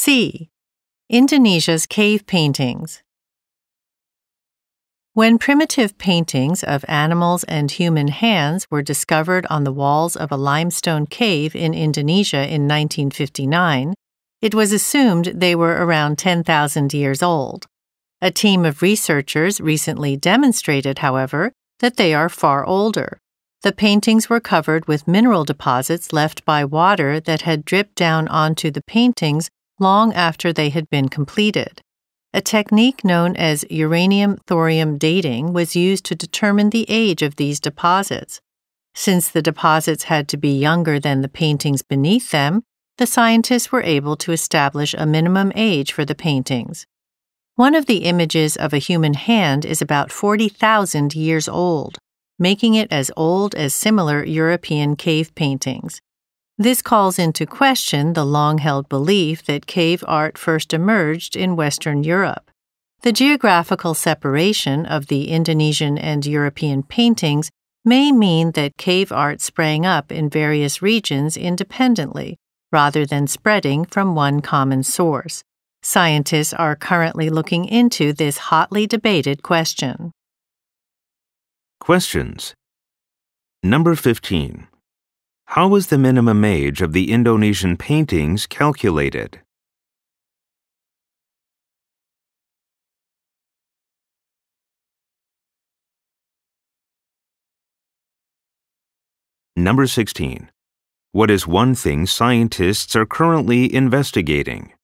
C. Indonesia's cave paintings. When primitive paintings of animals and human hands were discovered on the walls of a limestone cave in Indonesia in 1959, it was assumed they were around 10,000 years old. A team of researchers recently demonstrated, however, that they are far older. The paintings were covered with mineral deposits left by water that had dripped down onto the paintings long after they had been completed. A technique known as uranium-thorium dating was used to determine the age of these deposits. Since the deposits had to be younger than the paintings beneath them, the scientists were able to establish a minimum age for the paintings. One of the images of a human hand is about 40,000 years old, making it as old as similar European cave paintings. This calls into question the long-held belief that cave art first emerged in Western Europe. The geographical separation of the Indonesian and European paintings may mean that cave art sprang up in various regions independently, rather than spreading from one common source. Scientists are currently looking into this hotly debated question. Questions. Number 15. How was the minimum age of the Indonesian paintings calculated? Number 16. What is one thing scientists are currently investigating?